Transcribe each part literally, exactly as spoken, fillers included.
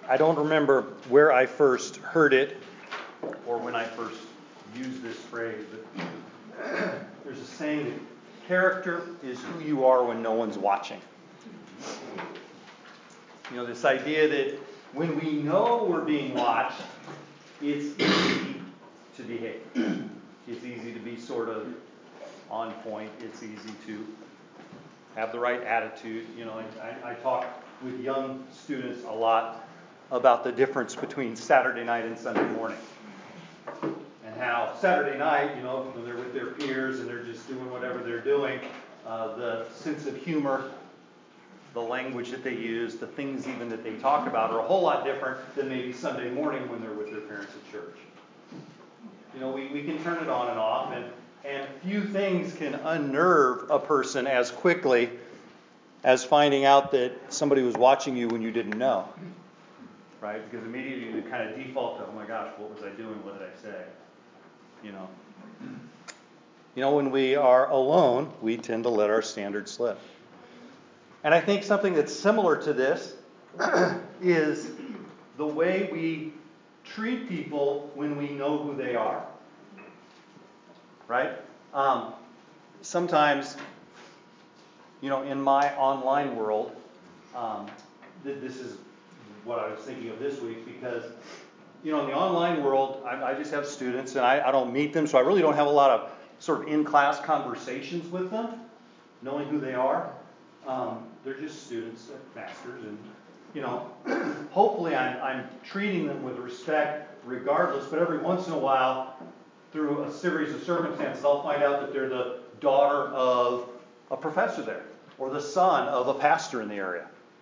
I don't remember where I first heard it or when I first used this phrase, but there's a saying that character is who you are when no one's watching. You know, this idea that when we know we're being watched, it's easy to behave. It's easy to be sort of on point. It's easy to have the right attitude. You know, I, I talk with young students a lot about the difference between Saturday night and Sunday morning. And how Saturday night, you know, when they're with their peers and they're just doing whatever they're doing, uh, the sense of humor, the language that they use, the things even that they talk about are a whole lot different than maybe Sunday morning when they're with their parents at church. You know, we, we can turn it on and off, and, and few things can unnerve a person as quickly as finding out that somebody was watching you when you didn't know. Right? Because immediately you kind of default to, oh my gosh, what was I doing? What did I say? You know. You know, when we are alone, we tend to let our standards slip. And I think something that's similar to this is the way we treat people when we know who they are. Right? Um, sometimes, you know, in my online world, um, th- this is what I was thinking of this week, because, you know, in the online world, I, I just have students and I, I don't meet them, so I really don't have a lot of sort of in-class conversations with them, knowing who they are. Um, they're just students at Masters, and, you know, hopefully I'm, I'm treating them with respect regardless, but every once in a while, through a series of circumstances, I'll find out that they're the daughter of a professor there, or the son of a pastor in the area.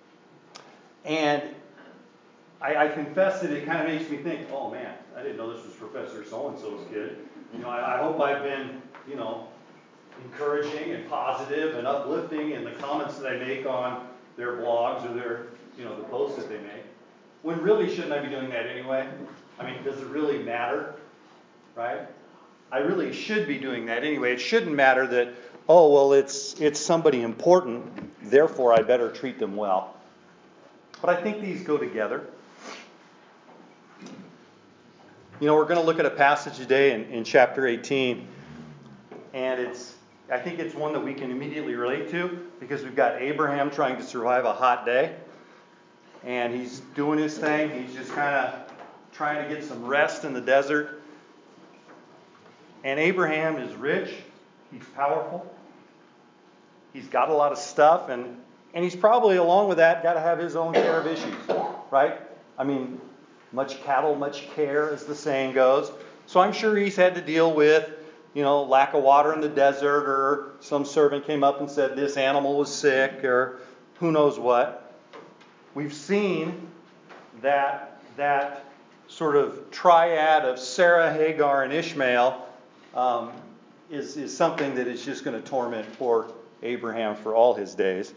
And I, I confess that it kind of makes me think, oh man, I didn't know this was Professor so-and-so's kid. You know, I, I hope I've been, you know, encouraging and positive and uplifting in the comments that I make on their blogs or their, you know, the posts that they make. When really, shouldn't I be doing that anyway? I mean, does it really matter? Right? I really should be doing that anyway. It shouldn't matter that, oh, well, it's it's somebody important, therefore I better treat them well. But I think these go together. You know, we're going to look at a passage today in, in chapter eighteen, and it's I think it's one that we can immediately relate to, because we've got Abraham trying to survive a hot day, and he's doing his thing. He's just kind of trying to get some rest in the desert. And Abraham is rich, he's powerful, he's got a lot of stuff, and, and he's probably, along with that, got to have his own share of issues, right? I mean, much cattle, much care, as the saying goes. So I'm sure he's had to deal with, you know, lack of water in the desert, or some servant came up and said this animal was sick, or who knows what. We've seen that that sort of triad of Sarah, Hagar, and Ishmael um, is, is something that is just going to torment poor Abraham for all his days.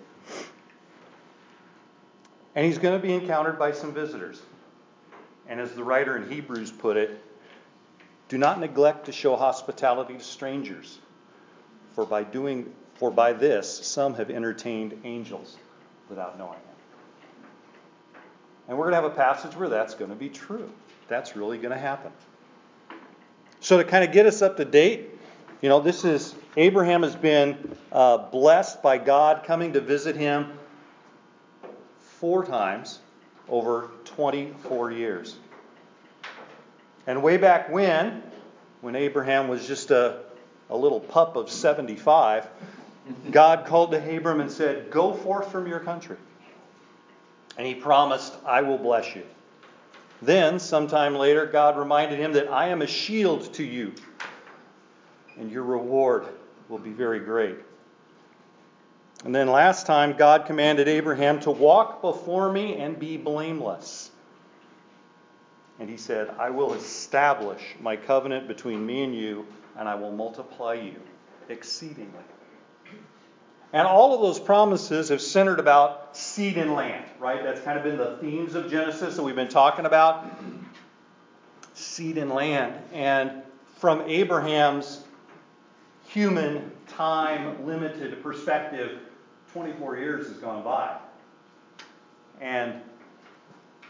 And he's going to be encountered by some visitors. And as the writer in Hebrews put it, do not neglect to show hospitality to strangers, for by doing, for by this some have entertained angels without knowing it. And we're going to have a passage where that's going to be true. That's really going to happen. So to kind of get us up to date, you know, this is, Abraham has been uh, blessed by God coming to visit him four times over twenty-four years. And way back when, when Abraham was just a, a little pup of seventy-five, God called to Abram and said, go forth from your country. And he promised, I will bless you. Then, sometime later, God reminded him that I am a shield to you, and your reward will be very great. And then last time, God commanded Abraham to walk before me and be blameless. And he said, I will establish my covenant between me and you, and I will multiply you exceedingly. And all of those promises have centered about seed and land, right? That's kind of been the themes of Genesis that we've been talking about. Seed and land. And from Abraham's human, time-limited perspective, twenty-four years has gone by. And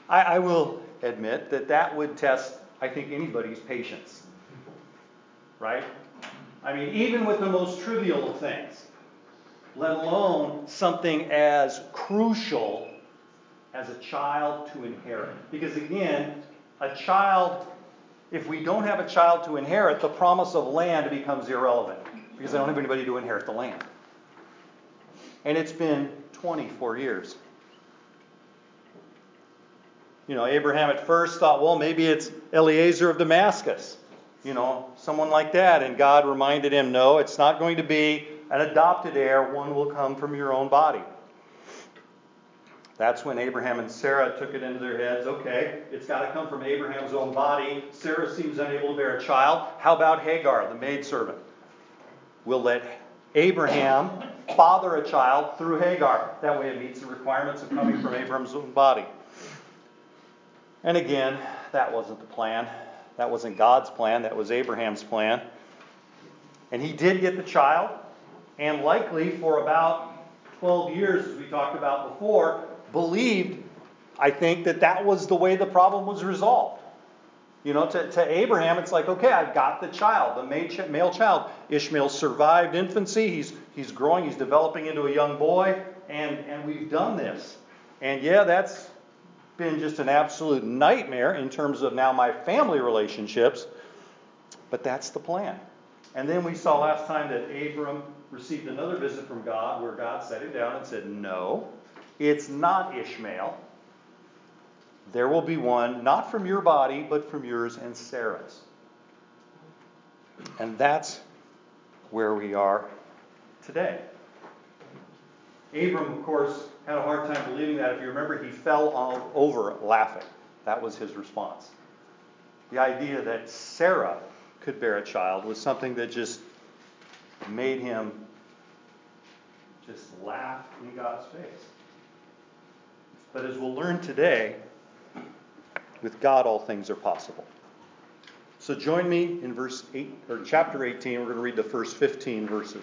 I, I will admit that that would test, I think, anybody's patience. Right? I mean, even with the most trivial of things, let alone something as crucial as a child to inherit. Because again, a child, if we don't have a child to inherit, the promise of land becomes irrelevant. Because I don't have anybody to inherit the land. And it's been twenty-four years. You know, Abraham at first thought, well, maybe it's Eliezer of Damascus. You know, someone like that. And God reminded him, no, it's not going to be an adopted heir. One will come from your own body. That's when Abraham and Sarah took it into their heads. Okay, it's got to come from Abraham's own body. Sarah seems unable to bear a child. How about Hagar, the maidservant? We'll let Abraham father a child through Hagar. That way it meets the requirements of coming from Abraham's own body. And again, that wasn't the plan. That wasn't God's plan. That was Abraham's plan. And he did get the child. And likely for about twelve years, as we talked about before, believed, I think, that that was the way the problem was resolved. You know, to, to Abraham, it's like, okay, I've got the child, the male child. Ishmael survived infancy. He's he's growing. He's developing into a young boy. And, and we've done this. And yeah, that's been just an absolute nightmare in terms of now my family relationships. But that's the plan. And then we saw last time that Abram received another visit from God where God sat him down and said, no, it's not Ishmael. There will be one, not from your body, but from yours and Sarah's. And that's where we are today. Abram, of course, had a hard time believing that. If you remember, he fell all over laughing. That was his response. The idea that Sarah could bear a child was something that just made him just laugh in God's face. But as we'll learn today, with God all things are possible. So join me in verse eight or chapter eighteen. We're going to read the first fifteen verses.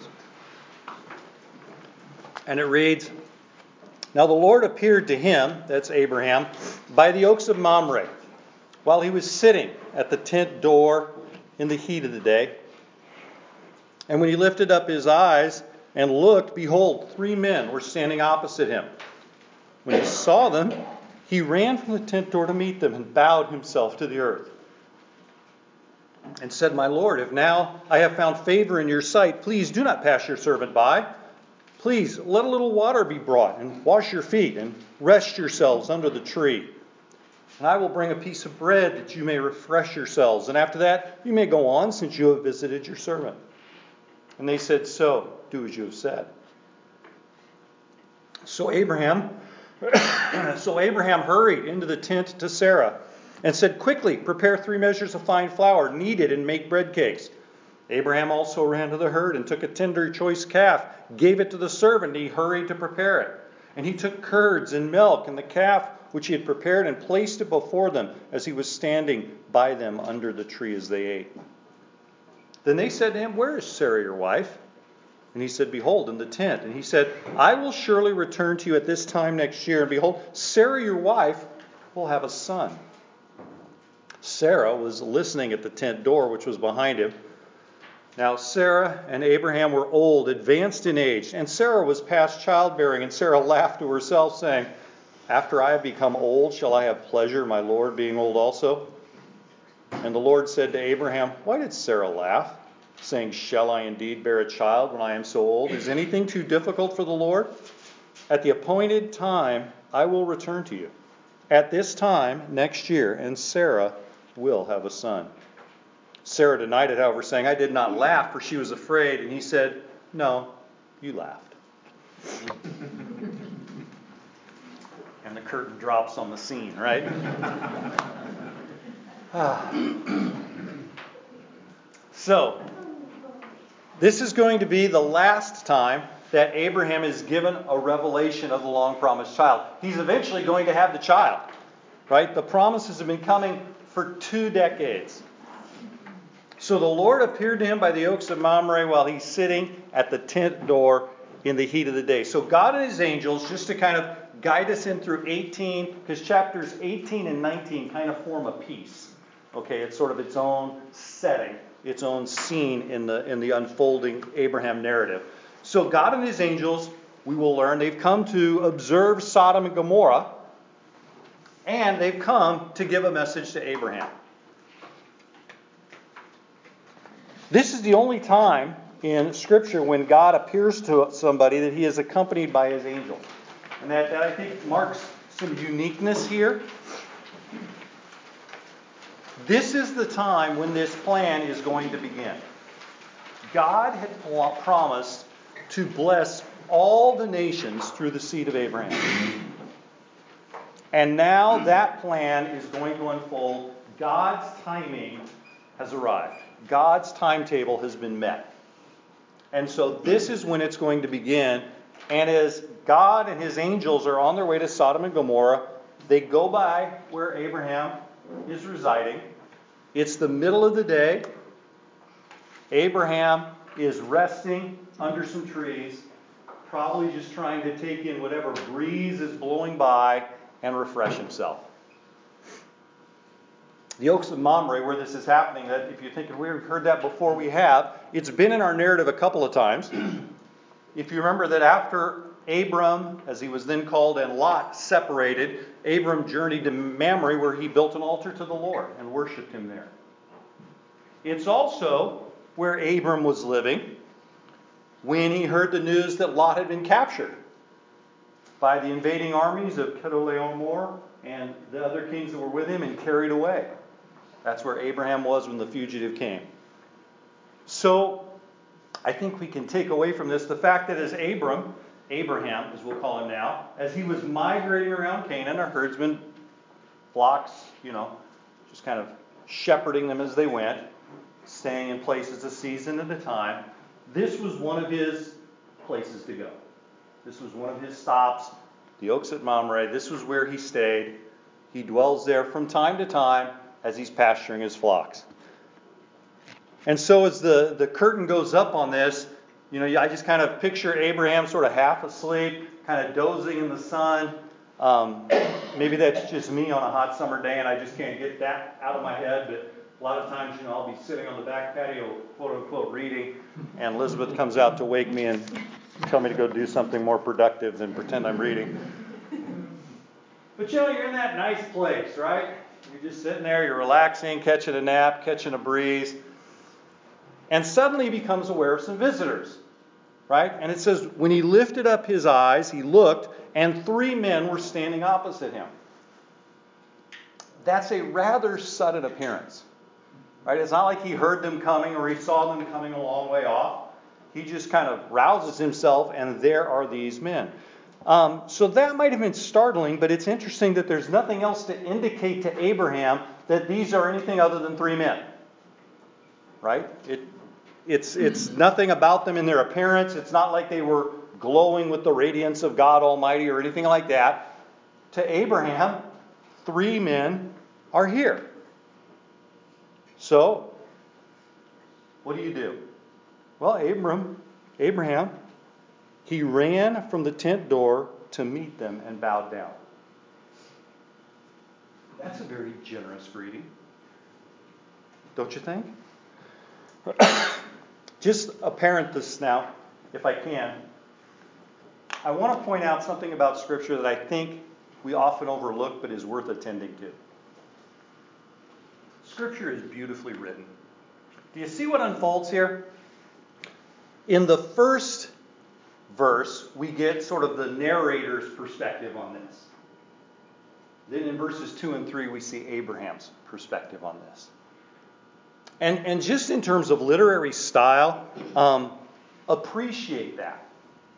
And it reads, Now the Lord appeared to him, that's Abraham, by the oaks of Mamre, while he was sitting at the tent door in the heat of the day. And when he lifted up his eyes and looked, behold, three men were standing opposite him. When he saw them, he ran from the tent door to meet them and bowed himself to the earth. And said, My Lord, if now I have found favor in your sight, please do not pass your servant by. Please let a little water be brought and wash your feet and rest yourselves under the tree. And I will bring a piece of bread that you may refresh yourselves. And after that, you may go on, since you have visited your servant. And they said, So, do as you have said. So Abraham, so Abraham hurried into the tent to Sarah and said, Quickly, prepare three measures of fine flour, knead it, and make bread cakes. Abraham also ran to the herd and took a tender choice calf, gave it to the servant, and he hurried to prepare it. And he took curds and milk and the calf which he had prepared and placed it before them as he was standing by them under the tree as they ate. Then they said to him, Where is Sarah your wife? And he said, Behold, in the tent. And he said, I will surely return to you at this time next year, and behold, Sarah your wife will have a son. Sarah was listening at the tent door, which was behind him. Now Sarah and Abraham were old, advanced in age, and Sarah was past childbearing. And Sarah laughed to herself, saying, After I have become old, shall I have pleasure, my Lord being old also? And the Lord said to Abraham, Why did Sarah laugh, saying, Shall I indeed bear a child when I am so old? Is anything too difficult for the Lord? At the appointed time, I will return to you. At this time, next year, and Sarah will have a son. Sarah denied it, however, saying, I did not laugh, for she was afraid. And he said, No, you laughed. And the curtain drops on the scene, right? So, this is going to be the last time that Abraham is given a revelation of the long-promised child. He's eventually going to have the child, right? The promises have been coming for two decades. So the Lord appeared to him by the oaks of Mamre while he's sitting at the tent door in the heat of the day. So God and his angels, just to kind of guide us in through eighteen, because chapters eighteen and nineteen kind of form a piece. Okay, it's sort of its own setting, its own scene in the in the unfolding Abraham narrative. So God and his angels, we will learn, they've come to observe Sodom and Gomorrah, and they've come to give a message to Abraham. This is the only time in Scripture when God appears to somebody that he is accompanied by his angel. And that, that I think marks some uniqueness here. This is the time when this plan is going to begin. God had promised to bless all the nations through the seed of Abraham. And now that plan is going to unfold. God's timing has arrived. God's timetable has been met. And so this is when it's going to begin. And as God and his angels are on their way to Sodom and Gomorrah, they go by where Abraham is residing. It's the middle of the day. Abraham is resting under some trees, probably just trying to take in whatever breeze is blowing by and refresh himself. The Oaks of Mamre, where this is happening, that if you're thinking we've heard that before, we have. It's been in our narrative a couple of times. If you remember that after Abram, as he was then called, and Lot separated, Abram journeyed to Mamre, where he built an altar to the Lord and worshipped him there. It's also where Abram was living when he heard the news that Lot had been captured by the invading armies of Chedorlaomer and the other kings that were with him and carried away. That's where Abraham was when the fugitive came. So I think we can take away from this the fact that as Abram, Abraham, as we'll call him now, as he was migrating around Canaan, a herdsman, flocks, you know, just kind of shepherding them as they went, staying in places a season at a time, this was one of his places to go. This was one of his stops, the Oaks at Mamre. This was where he stayed. He dwells there from time to time as he's pasturing his flocks. And so as the, the curtain goes up on this, you know, I just kind of picture Abraham sort of half asleep, kind of dozing in the sun. Um, maybe that's just me on a hot summer day and I just can't get that out of my head. But a lot of times, you know, I'll be sitting on the back patio, quote unquote, reading, and Elizabeth comes out to wake me and tell me to go do something more productive than pretend I'm reading. But you know, you're in that nice place, right? You're just sitting there, you're relaxing, catching a nap, catching a breeze. And suddenly he becomes aware of some visitors, right? And it says, when he lifted up his eyes, he looked, and three men were standing opposite him. That's a rather sudden appearance, right? It's not like he heard them coming or he saw them coming a long way off. He just kind of rouses himself, and there are these men. Um, so that might have been startling, but it's interesting that there's nothing else to indicate to Abraham that these are anything other than three men. Right? It, it's, it's nothing about them in their appearance. It's not like they were glowing with the radiance of God Almighty or anything like that. To Abraham, three men are here. So, what do you do? Well, Abram, Abraham, he ran from the tent door to meet them and bowed down. That's a very generous greeting. Don't you think? Just a parenthesis now, if I can. I want to point out something about Scripture that I think we often overlook but is worth attending to. Scripture is beautifully written. Do you see what unfolds here? In the first verse, we get sort of the narrator's perspective on this. Then in verses two and three, we see Abraham's perspective on this. And, and just in terms of literary style, um, appreciate that.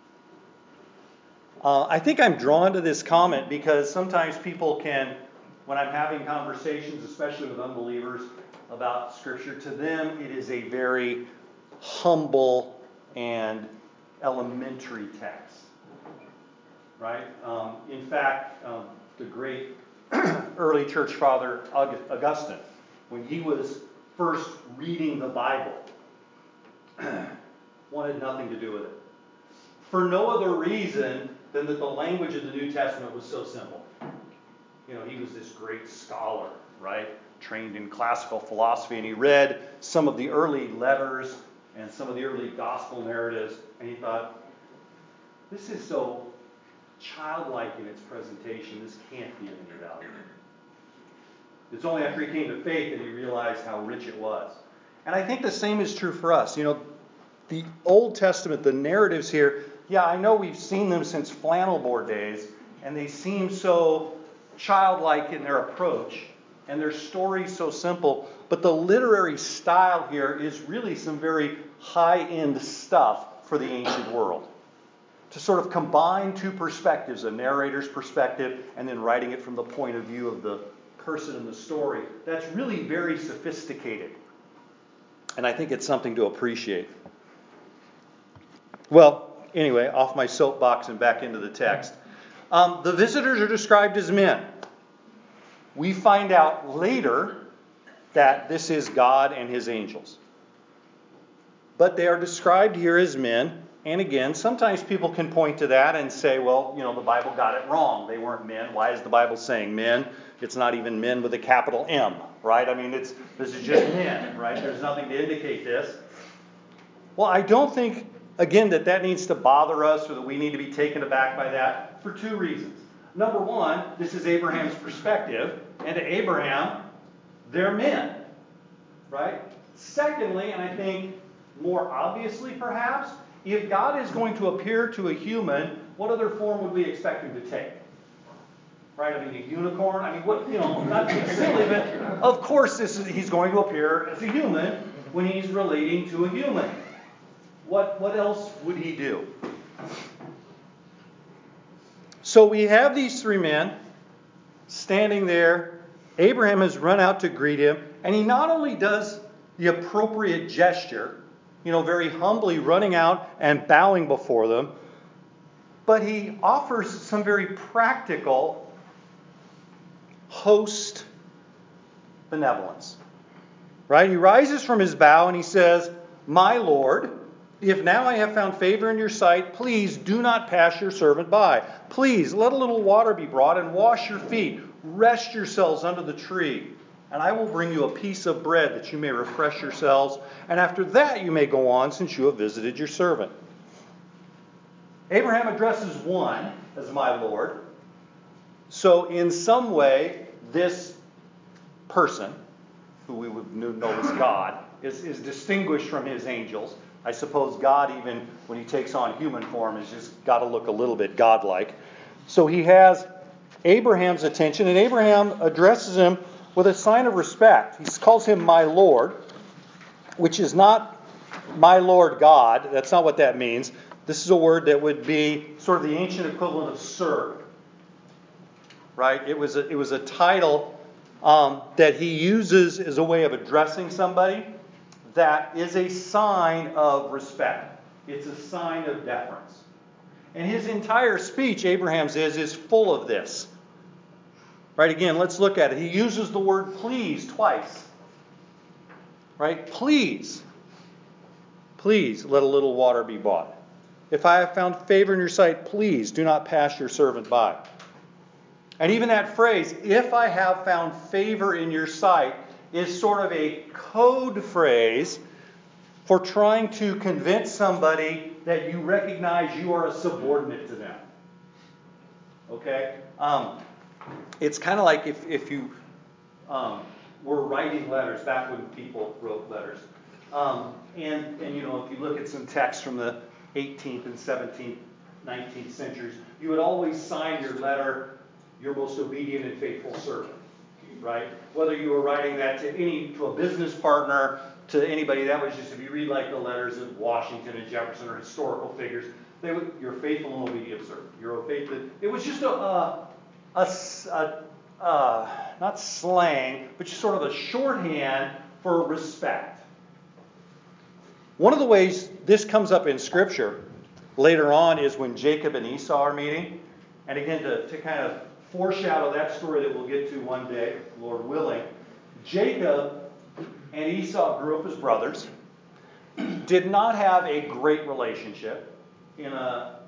Uh, I think I'm drawn to this comment because sometimes people can, when I'm having conversations, especially with unbelievers, about Scripture, to them it is a very humble and elementary text. Right? Um, in fact, um, the great early church father Augustine, when he was first reading the Bible, wanted nothing to do with it. for no other reason than that the language of the New Testament was so simple. You know, he was this great scholar, right? Trained in classical philosophy, and he read some of the early letters and some of the early gospel narratives, and he thought, this is so childlike in its presentation, this can't be of any value. It's only after he came to faith that he realized how rich it was. And I think the same is true for us. You know, the Old Testament, the narratives here, yeah, I know we've seen them since flannel board days, and they seem so childlike in their approach, and their stories so simple, but the literary style here is really some very high-end stuff for the ancient world. To sort of combine two perspectives, a narrator's perspective and then writing it from the point of view of the person in the story, that's really very sophisticated. And I think it's something to appreciate. Well, anyway, off my soapbox and back into the text. Um, the visitors are described as men. We find out later that this is God and his angels. But they are described here as men. And again, sometimes people can point to that and say, well, you know, the Bible got it wrong. They weren't men. Why is the Bible saying men? It's not even men with a capital M, right? I mean, it's this is just men, right? There's nothing to indicate this. Well, I don't think, again, that that needs to bother us or that we need to be taken aback by that for two reasons. Number one, this is Abraham's perspective. And to Abraham, they're men, right? Secondly, and I think more obviously perhaps, if God is going to appear to a human, what other form would we expect him to take? Right? I mean, a unicorn? I mean, what, you know, not being silly, but of course this is, he's going to appear as a human when he's relating to a human. What, what else would he do? So we have these three men standing there. Abraham has run out to greet him, and he not only does the appropriate gesture, you know, very humbly running out and bowing before them, but he offers some very practical host benevolence. Right? He rises from his bow and he says, "My Lord, if now I have found favor in your sight, please do not pass your servant by. Please let a little water be brought and wash your feet. Rest yourselves under the tree. And I will bring you a piece of bread that you may refresh yourselves. And after that you may go on, since you have visited your servant." Abraham addresses one as my Lord. So in some way, this person, who we would know as God, is, is distinguished from his angels. I suppose God, even when he takes on human form, has just got to look a little bit godlike. So he has Abraham's attention, and Abraham addresses him with a sign of respect. He calls him my Lord, which is not my Lord God. That's not what that means. This is a word that would be sort of the ancient equivalent of sir. Right? It was a, it was a title um, that he uses as a way of addressing somebody that is a sign of respect. It's a sign of deference. And his entire speech, Abraham's is, is full of this. Right, again, let's look at it. He uses the word please twice. Right? Please. Please let a little water be brought. If I have found favor in your sight, please do not pass your servant by. And even that phrase, if I have found favor in your sight, is sort of a code phrase for trying to convince somebody that you recognize you are a subordinate to them. Okay? Um, it's kind of like if, if you um, were writing letters, back when people wrote letters. Um, and, and, you know, if you look at some texts from the eighteenth and seventeenth, nineteenth centuries, you would always sign your letter, "Your most obedient and faithful servant." Right? Whether you were writing that to any to a business partner, to anybody, that was just, if you read like the letters of Washington and Jefferson or historical figures, they would, "Your faithful and obedient servant." Your faithful. It was just a, a, a, a uh, not slang, but just sort of a shorthand for respect. One of the ways this comes up in Scripture later on is when Jacob and Esau are meeting. And again, to, to kind of foreshadow that story that we'll get to one day, Lord willing, Jacob and Esau grew up as brothers, did not have a great relationship. in a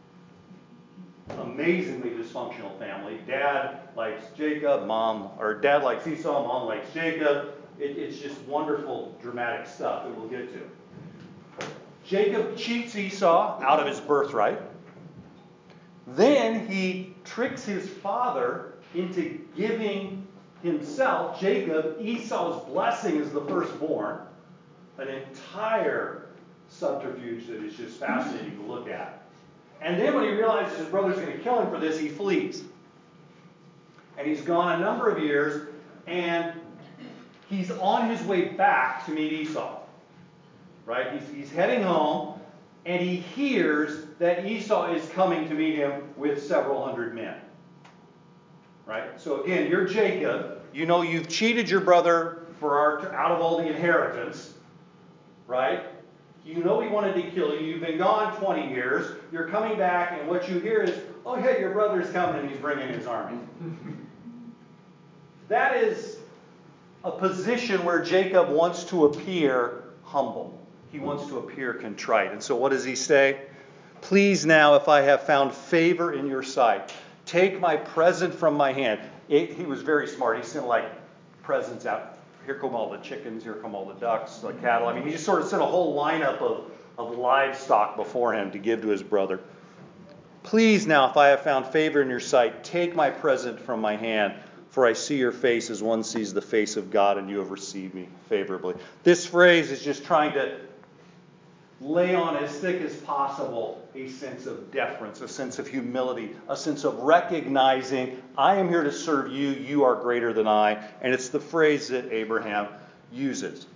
amazingly dysfunctional family. Dad likes Jacob, mom, or dad likes Esau, mom likes Jacob. It, it's just wonderful, dramatic stuff that we'll get to. Jacob cheats Esau out of his birthright. Then he tricks his father into giving himself, Jacob, Esau's blessing as the firstborn. An entire subterfuge that is just fascinating to look at. And then when he realizes his brother's going to kill him for this, he flees. And he's gone a number of years, and he's on his way back to meet Esau. Right? He's, he's heading home, and he hears that Esau is coming to meet him with several hundred men. Right? So again, you're Jacob. You know you've cheated your brother for our, out of all the inheritance. Right? You know he wanted to kill you. You've been gone twenty years. You're coming back, and what you hear is, oh yeah, your brother's coming and he's bringing his army. That is a position where Jacob wants to appear humble. He wants to appear contrite. And so what does he say? Please now, if I have found favor in your sight, take my present from my hand. It, he was very smart. He sent like presents out. Here come all the chickens, here come all the ducks, the cattle. I mean, he just sort of sent a whole lineup of, of livestock before him to give to his brother. Please now, if I have found favor in your sight, take my present from my hand, for I see your face as one sees the face of God, and you have received me favorably. This phrase is just trying to lay on as thick as possible a sense of deference, a sense of humility, a sense of recognizing, I am here to serve you, you are greater than I. And it's the phrase that Abraham uses.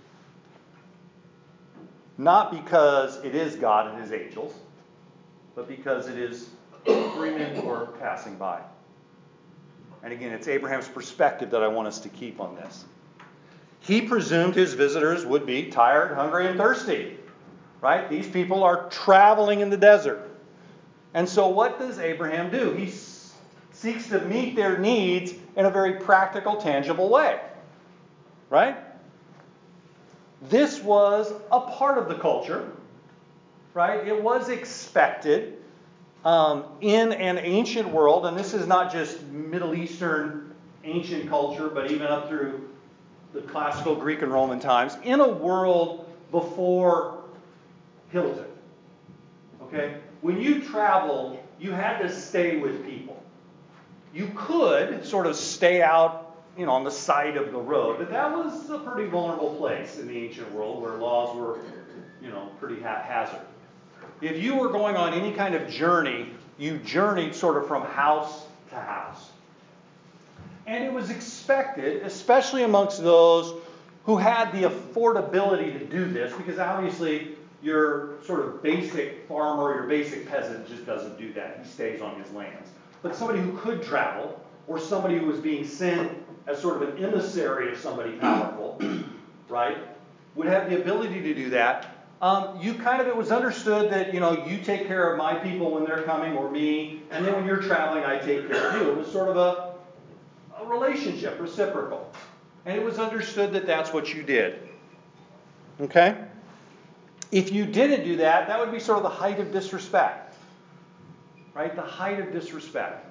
Not because it is God and his angels, but because it is three men who are passing by. And again, it's Abraham's perspective that I want us to keep on this. He presumed his visitors would be tired, hungry, and thirsty. Right? These people are traveling in the desert. And so what does Abraham do? He s- seeks to meet their needs in a very practical, tangible way. Right? This was a part of the culture. Right? It was expected um, in an ancient world, and this is not just Middle Eastern ancient culture, but even up through the classical Greek and Roman times, in a world before Hilton. Okay? When you traveled, you had to stay with people. You could sort of stay out, you know, on the side of the road, but that was a pretty vulnerable place in the ancient world where laws were, you know, pretty haphazard. If you were going on any kind of journey, you journeyed sort of from house to house. And it was expected, especially amongst those who had the affordability to do this, because obviously your sort of basic farmer, your basic peasant just doesn't do that. He stays on his lands. But somebody who could travel, or somebody who was being sent as sort of an emissary of somebody powerful, right, would have the ability to do that. Um, you kind of, it was understood that, you know, you take care of my people when they're coming, or me, and then when you're traveling, I take care of you. It was sort of a, a relationship, reciprocal. And it was understood that that's what you did. Okay? If you didn't do that, that would be sort of the height of disrespect. Right? The height of disrespect.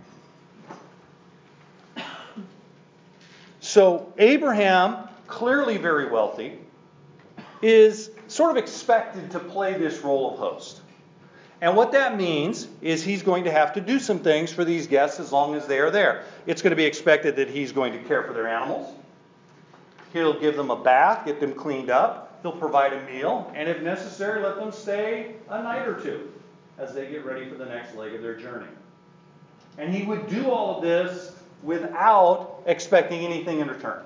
So Abraham, clearly very wealthy, is sort of expected to play this role of host. And what that means is he's going to have to do some things for these guests as long as they are there. It's going to be expected that he's going to care for their animals. He'll give them a bath, get them cleaned up. He'll provide a meal, and if necessary, let them stay a night or two as they get ready for the next leg of their journey. And he would do all of this without expecting anything in return.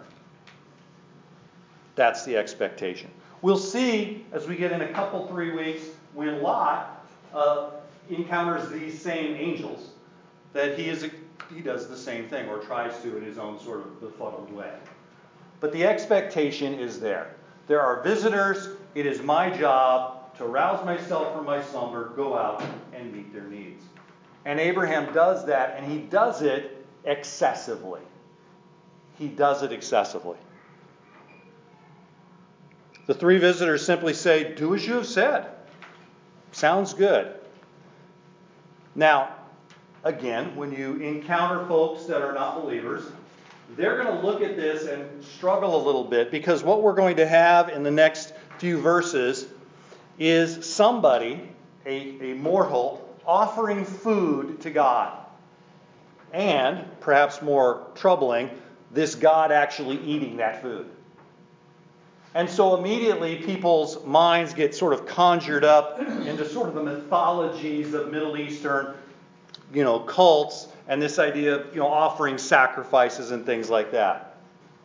That's the expectation. We'll see as we get in a couple, three weeks, when Lot uh, encounters these same angels, that he is a, he does the same thing, or tries to in his own sort of befuddled way. But the expectation is there. There are visitors. It is my job to rouse myself from my slumber, go out, and meet their needs. And Abraham does that, and he does it excessively. He does it excessively. The three visitors simply say, do as you have said. Sounds good. Now, again, when you encounter folks that are not believers, they're going to look at this and struggle a little bit, because what we're going to have in the next few verses is somebody, a, a mortal, offering food to God. And, perhaps more troubling, this God actually eating that food. And so immediately people's minds get sort of conjured up into sort of the mythologies of Middle Eastern, you know, cults, and this idea of, you know, offering sacrifices and things like that.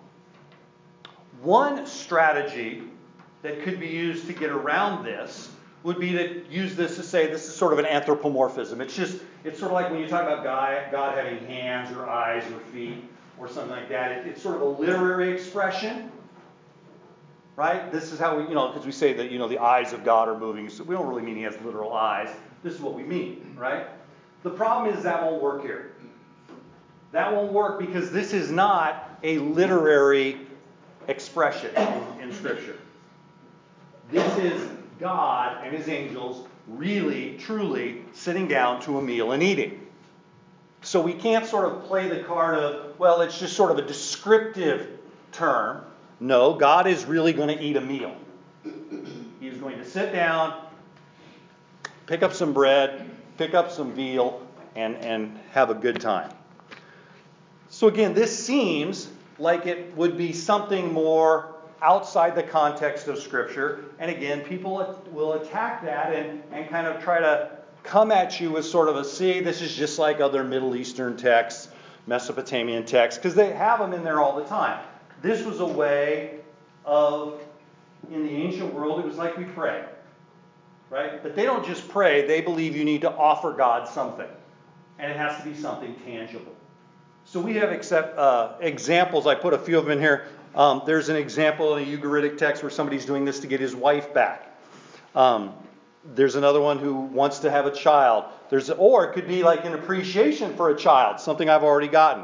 One strategy that could be used to get around this would be to use this to say this is sort of an anthropomorphism. It's just, it's sort of like when you talk about God, God having hands or eyes or feet or something like that. It, it's sort of a literary expression, right? This is how we, you know, because we say that, you know, the eyes of God are moving. So we don't really mean he has literal eyes. This is what we mean, right? The problem is that won't work here. That won't work because this is not a literary expression in, in Scripture. This is God and his angels really, truly sitting down to a meal and eating. So we can't sort of play the card of, well, it's just sort of a descriptive term. No, God is really going to eat a meal. He is going to sit down, pick up some bread, pick up some veal, and, and have a good time. So again, this seems like it would be something more outside the context of Scripture. And again, people will attack that and, and kind of try to come at you with sort of a, see, this is just like other Middle Eastern texts, Mesopotamian texts, because they have them in there all the time. This was a way of, in the ancient world, it was like we pray, right? But they don't just pray, they believe you need to offer God something. And it has to be something tangible. So we have accept, uh, examples, I put a few of them in here. Um, there's an example in a Ugaritic text where somebody's doing this to get his wife back. Um, there's another one who wants to have a child. There's, or it could be like an appreciation for a child, something I've already gotten.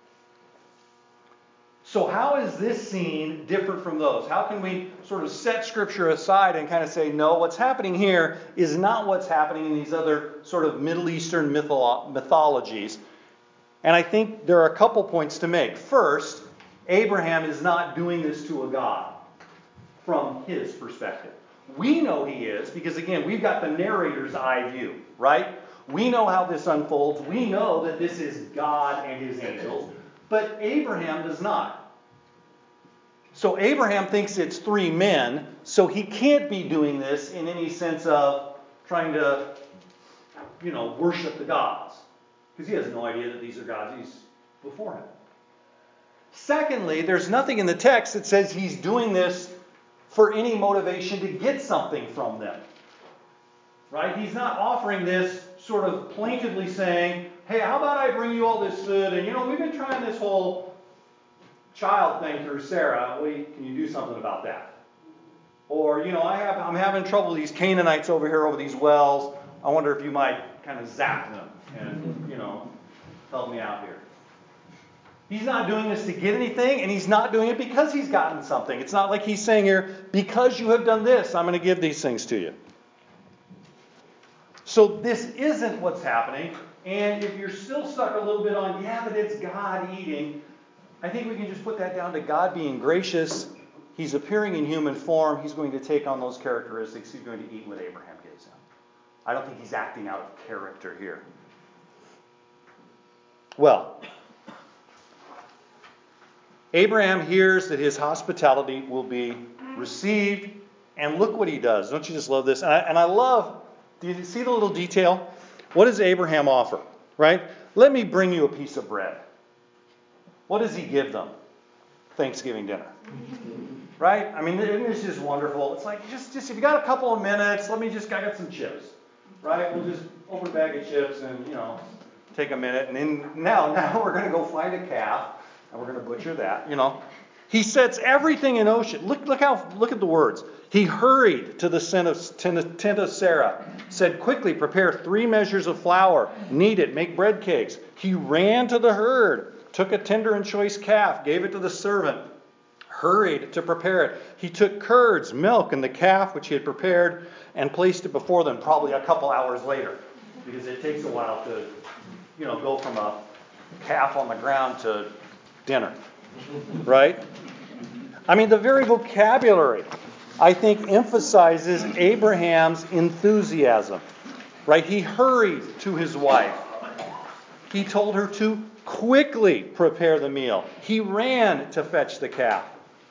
So how is this scene different from those? How can we sort of set Scripture aside and kind of say, no, what's happening here is not what's happening in these other sort of Middle Eastern mytholo- mythologies? And I think there are a couple points to make. First, Abraham is not doing this to a god from his perspective. We know he is because, again, we've got the narrator's eye view, right? We know how this unfolds. We know that this is God and his angels. But Abraham does not. So Abraham thinks it's three men, so he can't be doing this in any sense of trying to, you know, worship the gods. Because he has no idea that these are gods he's before him. Secondly, there's nothing in the text that says he's doing this for any motivation to get something from them. Right? He's not offering this sort of plaintively saying, hey, how about I bring you all this food? And, you know, we've been trying this whole child thing through Sarah. Wait, can you do something about that? Or, you know, I have, I'm having trouble with these Canaanites over here over these wells. I wonder if you might kind of zap them and, you know, help me out here. He's not doing this to get anything, and he's not doing it because he's gotten something. It's not like he's saying here, because you have done this, I'm going to give these things to you. So this isn't what's happening. And if you're still stuck a little bit on, yeah, but it's God eating, I think we can just put that down to God being gracious. He's appearing in human form. He's going to take on those characteristics. He's going to eat what Abraham gives him. I don't think he's acting out of character here. Well, Abraham hears that his hospitality will be received, and look what he does. Don't you just love this? And I, and I love, do you see the little detail? What does Abraham offer? Right? Let me bring you a piece of bread. What does he give them? Thanksgiving dinner. Right? I mean, isn't this just wonderful? It's like, just, just if you got a couple of minutes, let me just, I got some chips. Right? We'll just open a bag of chips and, you know, take a minute. And then now, now we're going to go find a calf. And we're going to butcher that, you know. He sets everything in motion. Look, look how, look at the words. He hurried to the tent of Sarah, said, quickly prepare three measures of flour, knead it, make bread cakes. He ran to the herd, took a tender and choice calf, gave it to the servant, hurried to prepare it. He took curds, milk, and the calf which he had prepared and placed it before them, probably a couple hours later. because it takes a while to, you know, go from a calf on the ground to dinner, right? I mean, the very vocabulary, I think, emphasizes Abraham's enthusiasm, right? He hurried to his wife. He told her to quickly prepare the meal. He ran to fetch the calf.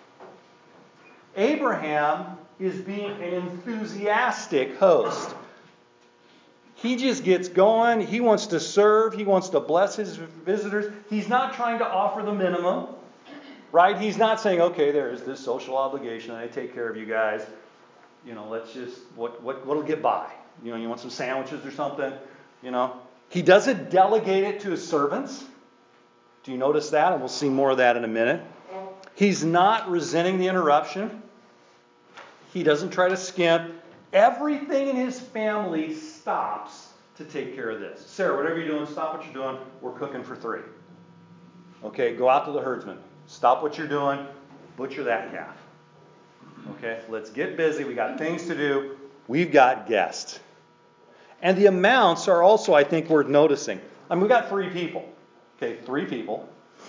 Abraham is being an enthusiastic host. He just gets going. He wants to serve. He wants to bless his visitors. He's not trying to offer the minimum, right? He's not saying, okay, there is this social obligation. I take care of you guys. You know, let's just, what, what, what'll get by? You know, you want some sandwiches or something? You know, he doesn't delegate it to his servants. Do you notice that? And we'll see more of that in a minute. He's not resenting the interruption. He doesn't try to skimp. Everything in his family stops to take care of this. Sarah, whatever you're doing, stop what you're doing. We're cooking for three. Okay, go out to the herdsman. Stop what you're doing. Butcher that calf. Okay, let's get busy. We got things to do. We've got guests. And the amounts are also, I think, worth noticing. I mean, we got three people. Okay, three people.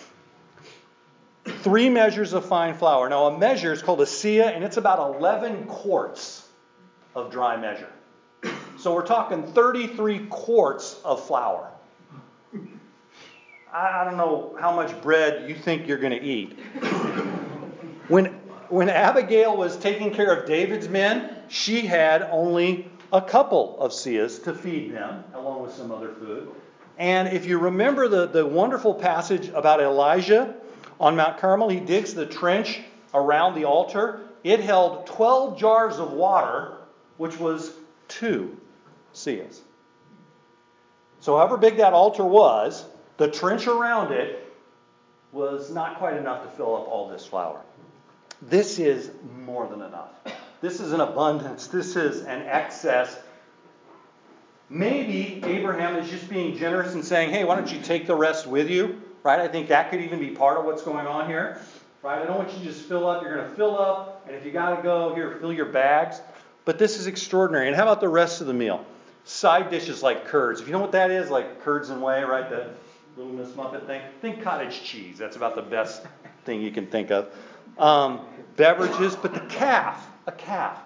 Three measures of fine flour. Now, a measure is called a seah, and it's about eleven quarts of dry measure. So we're talking thirty-three quarts of flour. I, I don't know how much bread you think you're going to eat. When, when Abigail was taking care of David's men, she had only a couple of seahs to feed them, along with some other food. And if you remember the, the wonderful passage about Elijah on Mount Carmel, he digs the trench around the altar. It held twelve jars of water, which was two seahs. So however big that altar was, the trench around it was not quite enough to fill up all this flour. This is more than enough. This is an abundance. This is an excess. Maybe Abraham is just being generous and saying, hey, why don't you take the rest with you? Right? I think that could even be part of what's going on here. Right? I don't want you to just fill up. You're going to fill up. And if you got to go, here, fill your bags. But this is extraordinary. And how about the rest of the meal? Side dishes like curds. If you know what that is, like curds and whey, right? That Little Miss Muffet thing. Think cottage cheese. That's about the best thing you can think of. Um, beverages. But the calf. A calf.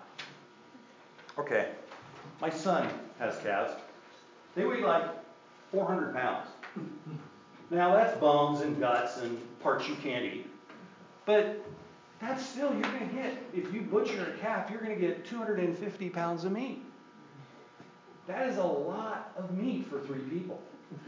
Okay. My son has calves. They weigh like four hundred pounds. Now that's bones and guts and parts you can't eat. But that's still, you're going to get, if you butcher a calf, you're going to get two hundred fifty pounds of meat. That is a lot of meat for three people.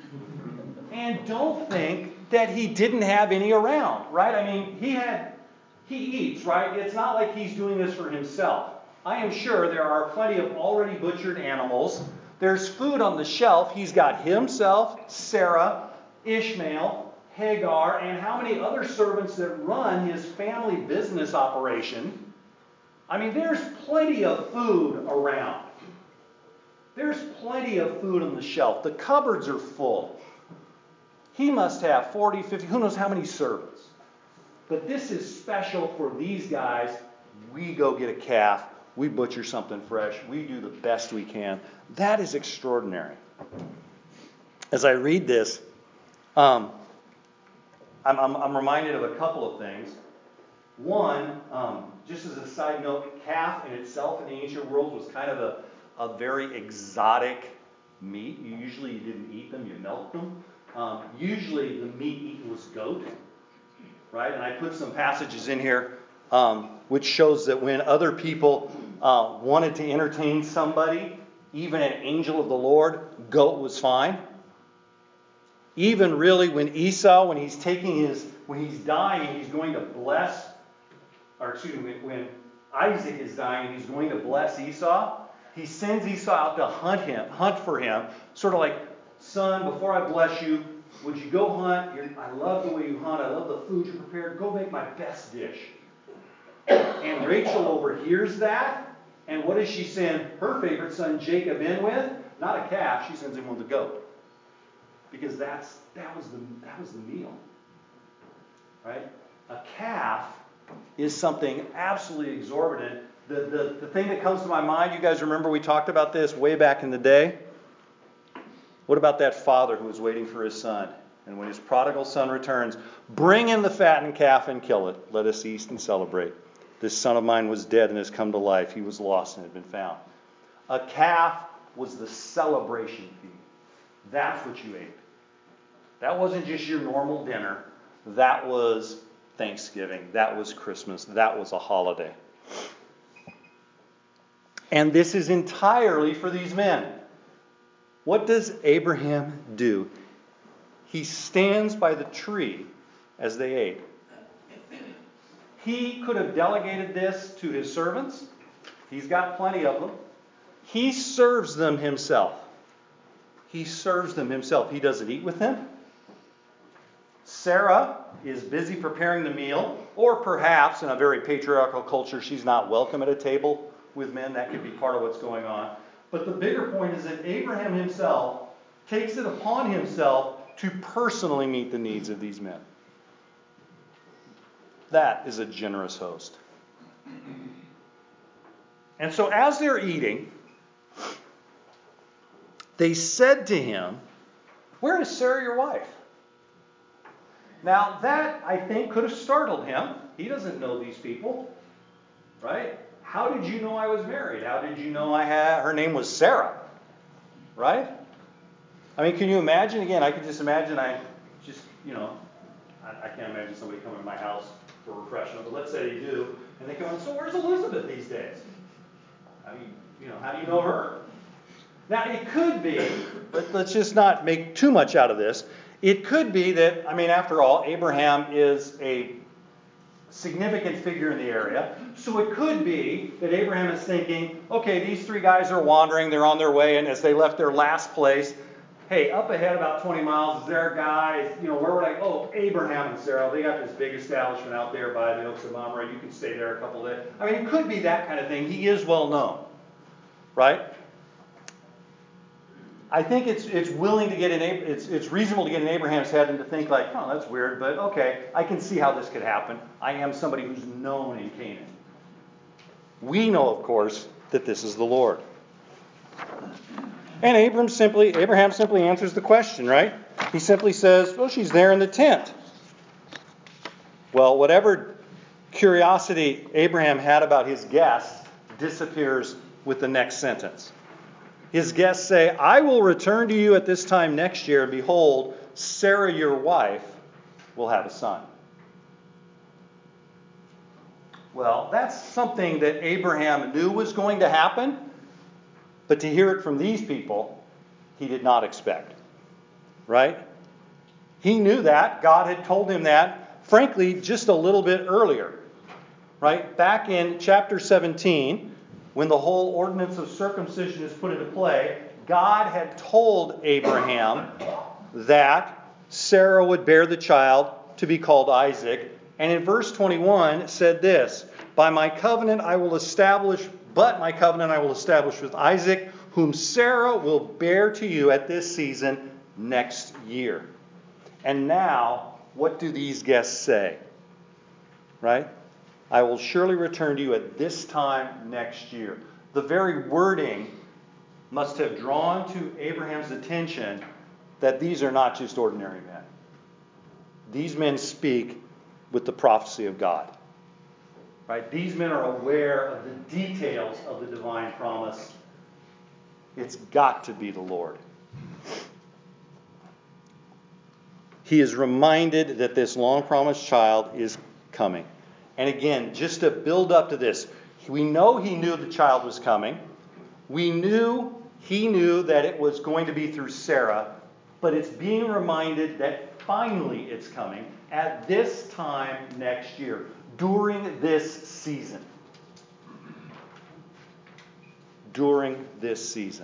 And don't think that he didn't have any around, right? I mean, he had, he eats, right? It's not like he's doing this for himself. I am sure there are plenty of already butchered animals. There's food on the shelf. He's got himself, Sarah, Ishmael, Hagar, and how many other servants that run his family business operation. I mean, there's plenty of food around. There's plenty of food on the shelf. The cupboards are full. He must have forty, fifty, who knows how many servants. But this is special for these guys. We go get a calf. We butcher something fresh. We do the best we can. That is extraordinary. As I read this, um, I'm, I'm, I'm reminded of a couple of things. One, um, just as a side note, calf in itself in the ancient world was kind of a, a very exotic meat. You usually you didn't eat them, you milked them. Um, usually the meat eaten was goat, right? And I put some passages in here um, which shows that when other people uh, wanted to entertain somebody, even an angel of the Lord, goat was fine. Even really when Esau, when he's taking his, when he's dying and he's going to bless, or excuse me, when, when Isaac is dying and he's going to bless Esau, he sends Esau out to hunt him, hunt for him, sort of like, son, before I bless you, would you go hunt? You're, I love the way you hunt. I love the food you prepared. Go make my best dish. And Rachel overhears that. And what does she send her favorite son Jacob in with? Not a calf. She sends him with a goat. Because that's that was the that was the meal. Right? A calf is something absolutely exorbitant. The, the, the thing that comes to my mind, you guys remember we talked about this way back in the day. What about that father who was waiting for his son? And when his prodigal son returns, bring in the fattened calf and kill it. Let us eat and celebrate. This son of mine was dead and has come to life. He was lost and had been found. A calf was the celebration feast. That's what you ate. That wasn't just your normal dinner. That was Thanksgiving. That was Christmas. That was a holiday. And this is entirely for these men. What does Abraham do? He stands by the tree as they ate. He could have delegated this to his servants. He's got plenty of them. He serves them himself. He serves them himself. He doesn't eat with them. Sarah is busy preparing the meal, or perhaps in a very patriarchal culture, she's not welcome at a table with men. That could be part of what's going on. But the bigger point is that Abraham himself takes it upon himself to personally meet the needs of these men. That is a generous host. And so as they're eating, they said to him, "Where is Sarah, your wife?" Now that, I think, could have startled him. He doesn't know these people, right? How did you know I was married? How did you know I had, her name was Sarah, right? I mean, can you imagine? Again, I can just imagine, I just, you know, I, I can't imagine somebody coming to my house for refreshment, but let's say they do, and they go, "So where's Elizabeth these days? How do you, you know, how do you know her?" Now, it could be, but let's just not make too much out of this. It could be that, I mean, after all, Abraham is a significant figure in the area. So it could be that Abraham is thinking, okay, these three guys are wandering, they're on their way, and as they left their last place, hey, up ahead about twenty miles, is there a guy, you know, where would I go? Oh, Abraham and Sarah, they got this big establishment out there by the Oaks of Mamre. You can stay there a couple of days. I mean, it could be that kind of thing. He is well known, right? I think it's it's willing to get in it's it's reasonable to get in Abraham's head and to think like, oh, that's weird, but okay, I can see how this could happen. I am somebody who's known in Canaan. We know, of course, that this is the Lord. And Abraham simply Abraham simply answers the question, right? He simply says, well, she's there in the tent. Well, whatever curiosity Abraham had about his guest disappears with the next sentence. His guests say, "I will return to you at this time next year, and behold, Sarah your wife will have a son." Well, that's something that Abraham knew was going to happen, but to hear it from these people, he did not expect. Right? He knew that. God had told him that, frankly, just a little bit earlier. Right? Back in chapter seventeen, when the whole ordinance of circumcision is put into play, God had told Abraham that Sarah would bear the child to be called Isaac. And in verse twenty-one said this, "By my covenant I will establish, but my covenant I will establish with Isaac, whom Sarah will bear to you at this season next year." And now, what do these guests say? Right? "I will surely return to you at this time next year." The very wording must have drawn to Abraham's attention that these are not just ordinary men. These men speak with the prophecy of God. Right? These men are aware of the details of the divine promise. It's got to be the Lord. He is reminded that this long-promised child is coming. And again, just to build up to this, we know he knew the child was coming. We knew he knew that it was going to be through Sarah. But it's being reminded that finally it's coming at this time next year, during this season. During this season.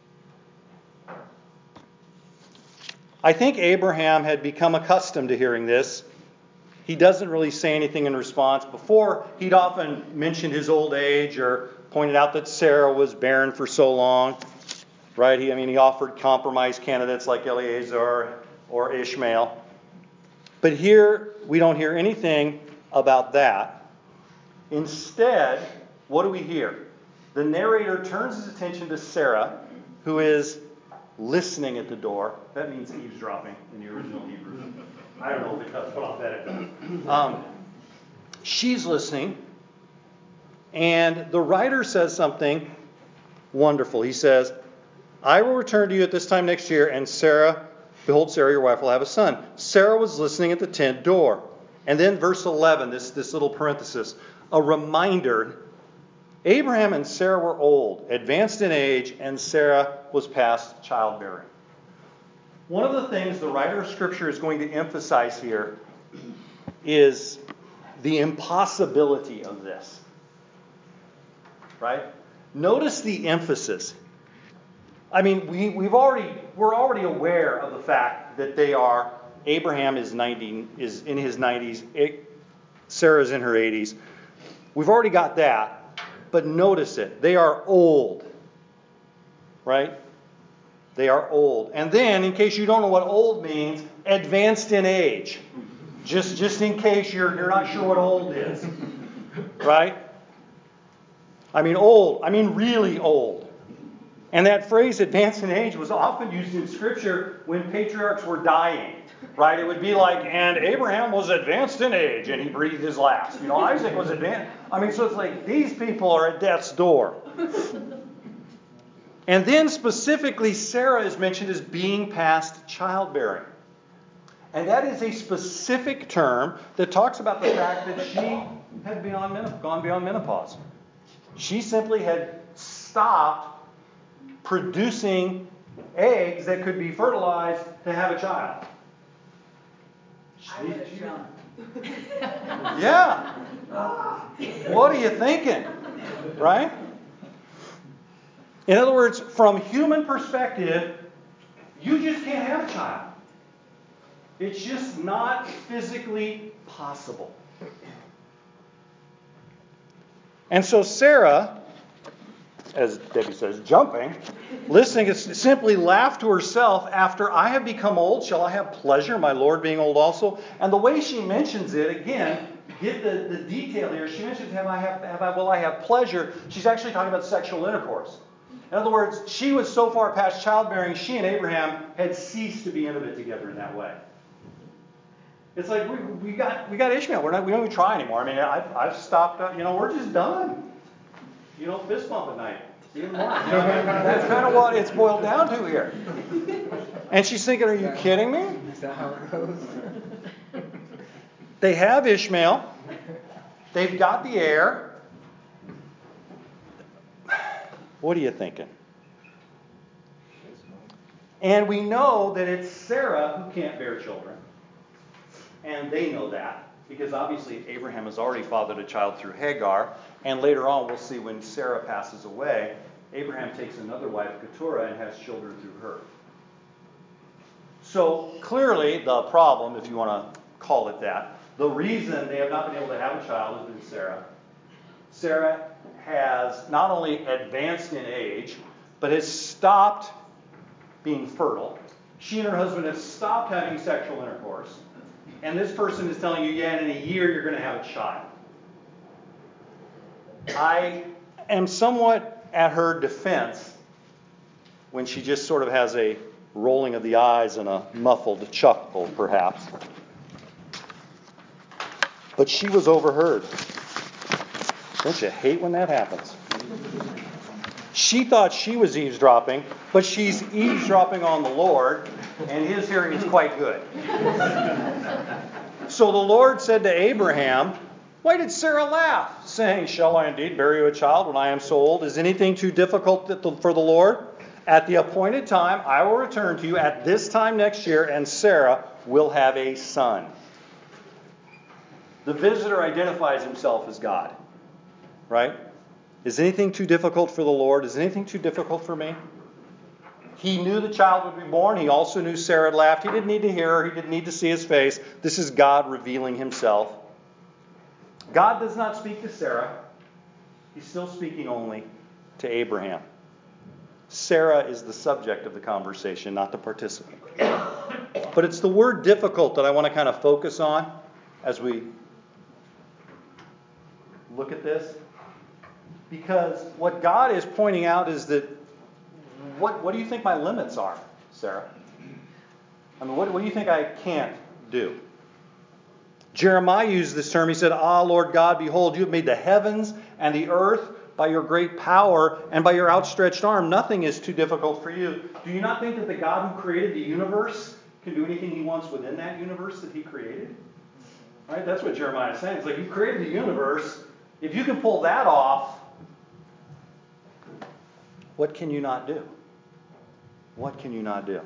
I think Abraham had become accustomed to hearing this. He doesn't really say anything in response. Before, he'd often mentioned his old age or pointed out that Sarah was barren for so long. Right? He, I mean, he offered compromise candidates like Eliezer or Ishmael. But here, we don't hear anything about that. Instead, what do we hear? The narrator turns his attention to Sarah, who is listening at the door. That means eavesdropping in the original Hebrew. I don't know if it does, but I'll bet it does. Um, she's listening, and the writer says something wonderful. He says, I will return to you at this time next year, and Sarah, behold, Sarah, your wife, will have a son. Sarah was listening at the tent door. And then verse eleven, this, this little parenthesis, a reminder. Abraham and Sarah were old, advanced in age, and Sarah was past childbearing. One of the things the writer of Scripture is going to emphasize here is the impossibility of this. Right? Notice the emphasis. I mean, we, we've already we're already aware of the fact that they are. Abraham is ninety is in his nineties. Sarah's in her eighties. We've already got that, but notice it. They are old, right? They are old, and then, in case you don't know what old means, advanced in age. Just just in case you're you're not sure what old is, right? I mean old. I mean really old. And that phrase, advanced in age, was often used in Scripture when patriarchs were dying, right? It would be like, and Abraham was advanced in age, and he breathed his last. You know, Isaac was advanced. I mean, so it's like, these people are at death's door. And then specifically, Sarah is mentioned as being past childbearing. And that is a specific term that talks about the fact that she had beyond, gone beyond menopause. She simply had stopped producing eggs that could be fertilized to have a child. I would have shown. Yeah. What are you thinking? Right? In other words, from human perspective, you just can't have a child. It's just not physically possible. And so Sarah, as Debbie says, jumping, listening, simply laughed to herself, after I have become old, shall I have pleasure, my Lord being old also? And the way she mentions it, again, get the, the detail here. She mentions, have I have, have I, will I have pleasure? She's actually talking about sexual intercourse. In other words, she was so far past childbearing, she and Abraham had ceased to be intimate together in that way. It's like, we, we got we got Ishmael. We're not, we don't even try anymore. I mean, I've, I've stopped, uh, you know, we're just done. You know, fist bump at night. See you in the morning. You know, that's kind of what it's boiled down to here. And she's thinking, are you kidding me? Is that how it goes? They have Ishmael. They've got the heir. What are you thinking? And we know that it's Sarah who can't bear children. And they know that, because obviously Abraham has already fathered a child through Hagar. And later on, we'll see when Sarah passes away, Abraham takes another wife, Keturah, and has children through her. So clearly the problem, if you want to call it that, the reason they have not been able to have a child has been Sarah. Sarah has not only advanced in age, but has stopped being fertile. She and her husband have stopped having sexual intercourse. And this person is telling you, yeah, in a year you're going to have a child. I am somewhat at her defense when she just sort of has a rolling of the eyes and a muffled chuckle, perhaps. But she was overheard. Don't you hate when that happens? She thought she was eavesdropping, but she's eavesdropping on the Lord, and his hearing is quite good. So the Lord said to Abraham, why did Sarah laugh, saying, shall I indeed bear you a child when I am so old? Is anything too difficult for the Lord? At the appointed time, I will return to you at this time next year, and Sarah will have a son. The visitor identifies himself as God, right? Is anything too difficult for the Lord? Is anything too difficult for me? He knew the child would be born. He also knew Sarah had laughed. He didn't need to hear her. He didn't need to see his face. This is God revealing himself. God does not speak to Sarah. He's still speaking only to Abraham. Sarah is the subject of the conversation, not the participant. But it's the word difficult that I want to kind of focus on as we look at this. Because what God is pointing out is that, what, what do you think my limits are? Sarah? I mean, what, what do you think I can't do? Jeremiah used this term. He said, Ah, Lord God, behold, you have made the heavens and the earth by your great power and by your outstretched arm. Nothing is too difficult for you. Do you not think that the God who created the universe can do anything he wants within that universe that he created? Right? That's what Jeremiah is saying. It's like, you created the universe. If you can pull that off, what can you not do? What can you not do?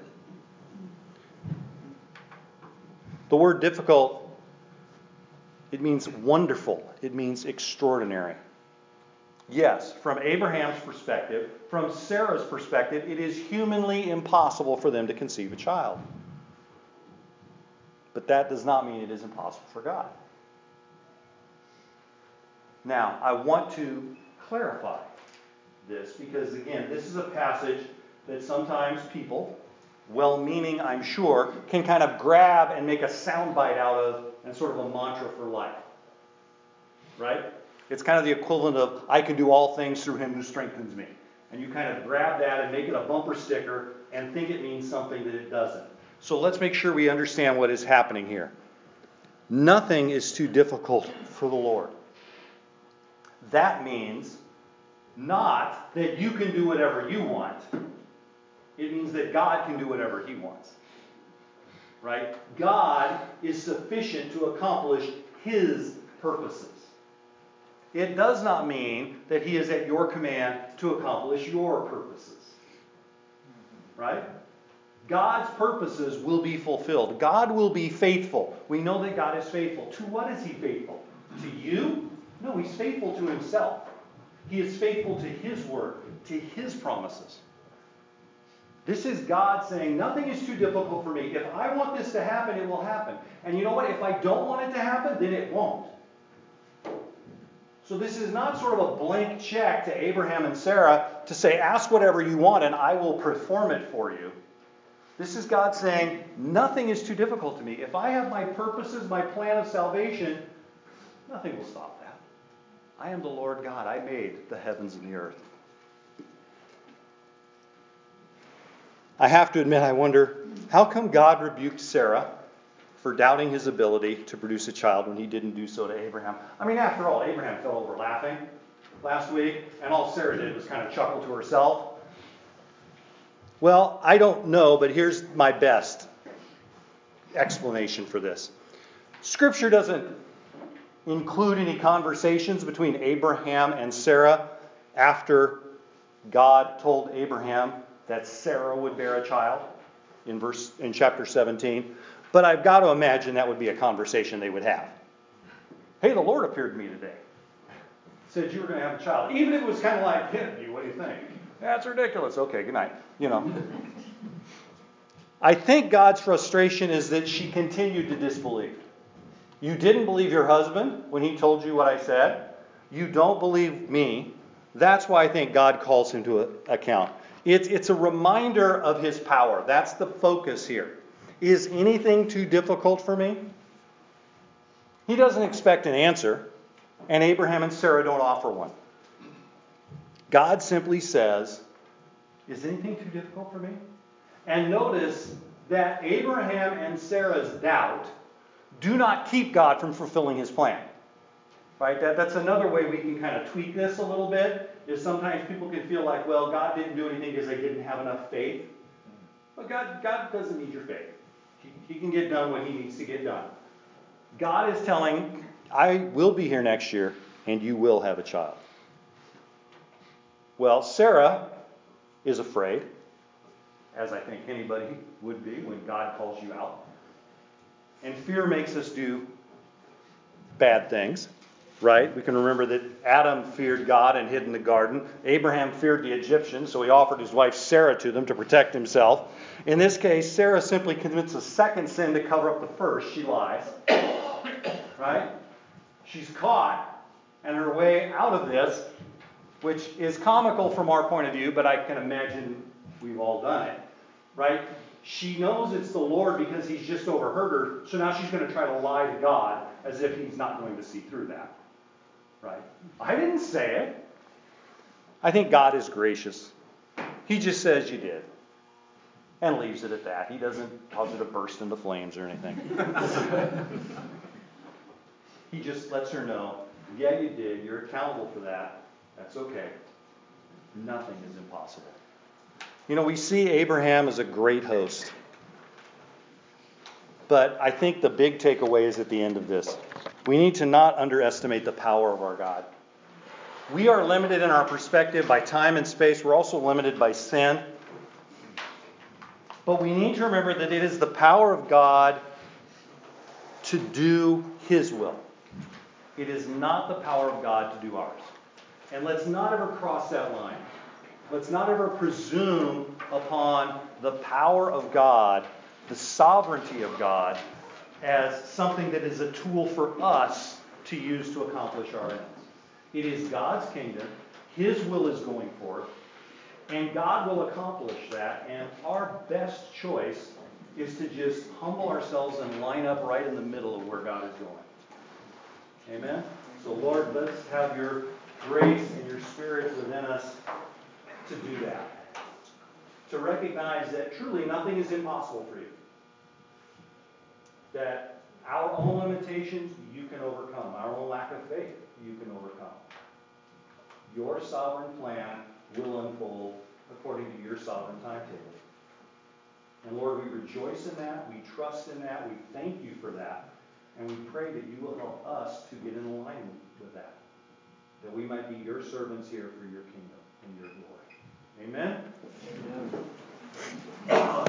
The word difficult, it means wonderful. It means extraordinary. Yes, from Abraham's perspective, from Sarah's perspective, it is humanly impossible for them to conceive a child. But that does not mean it is impossible for God. Now, I want to clarify this because, again, this is a passage that sometimes people, well-meaning, I'm sure, can kind of grab and make a soundbite out of and sort of a mantra for life. Right? It's kind of the equivalent of, I can do all things through him who strengthens me. And you kind of grab that and make it a bumper sticker and think it means something that it doesn't. So let's make sure we understand what is happening here. Nothing is too difficult for the Lord. That means not that you can do whatever you want. It means that God can do whatever he wants. Right? God is sufficient to accomplish his purposes. It does not mean that he is at your command to accomplish your purposes. Right? God's purposes will be fulfilled. God will be faithful. We know that God is faithful. To what is he faithful? To you? No, he's faithful to himself. He is faithful to his word, to his promises. This is God saying, nothing is too difficult for me. If I want this to happen, it will happen. And you know what? If I don't want it to happen, then it won't. So this is not sort of a blank check to Abraham and Sarah to say, ask whatever you want and I will perform it for you. This is God saying, nothing is too difficult to me. If I have my purposes, my plan of salvation, nothing will stop that. I am the Lord God. I made the heavens and the earth. I have to admit, I wonder, how come God rebuked Sarah for doubting his ability to produce a child when he didn't do so to Abraham? I mean, after all, Abraham fell over laughing last week, and all Sarah did was kind of chuckle to herself. Well, I don't know, but here's my best explanation for this. Scripture doesn't include any conversations between Abraham and Sarah after God told Abraham that Sarah would bear a child in verse in chapter seventeen. But I've got to imagine that would be a conversation they would have. Hey, the Lord appeared to me today. Said you were going to have a child. Even if it was kind of like, hey, what do you think? That's ridiculous. Okay, good night. You know. I think God's frustration is that she continued to disbelieve. You didn't believe your husband when he told you what I said. You don't believe me. That's why I think God calls him to account. It's, it's a reminder of his power. That's the focus here. Is anything too difficult for me? He doesn't expect an answer, and Abraham and Sarah don't offer one. God simply says, is anything too difficult for me? And notice that Abraham and Sarah's doubt do not keep God from fulfilling his plan. Right? That, that's another way we can kind of tweak this a little bit, is sometimes people can feel like, well, God didn't do anything because they didn't have enough faith. But God, God doesn't need your faith. He, he can get done what he needs to get done. God is telling, I will be here next year, and you will have a child. Well, Sarah is afraid, as I think anybody would be when God calls you out. And fear makes us do bad things. Right? We can remember that Adam feared God and hid in the garden. Abraham feared the Egyptians, so he offered his wife Sarah to them to protect himself. In this case, Sarah simply commits a second sin to cover up the first. She lies. Right? She's caught, and her way out of this, which is comical from our point of view, but I can imagine we've all done it. Right? She knows it's the Lord because he's just overheard her, so now she's going to try to lie to God as if he's not going to see through that. Right? I didn't say it. I think God is gracious. He just says you did. and leaves it at that. He doesn't cause her to burst into flames or anything. He just lets her know, yeah, you did. You're accountable for that. That's okay. Nothing is impossible. You know, we see Abraham as a great host. But I think the big takeaway is at the end of this. We need to not underestimate the power of our God. We are limited in our perspective by time and space. We're also limited by sin. But we need to remember that it is the power of God to do His will. It is not the power of God to do ours. And let's not ever cross that line. Let's not ever presume upon the power of God, the sovereignty of God, as something that is a tool for us to use to accomplish our ends. It is God's kingdom. His will is going forth. And God will accomplish that. And our best choice is to just humble ourselves and line up right in the middle of where God is going. Amen? So Lord, let's have your grace and your Spirit within us to do that. To recognize that truly nothing is impossible for you. That our own limitations you can overcome. Our own lack of faith you can overcome. Your sovereign plan will unfold according to your sovereign timetable. And Lord, we rejoice in that. We trust in that. We thank you for that. And we pray that you will help us to get in alignment with that. That we might be your servants here for your kingdom and your glory. Amen? Amen.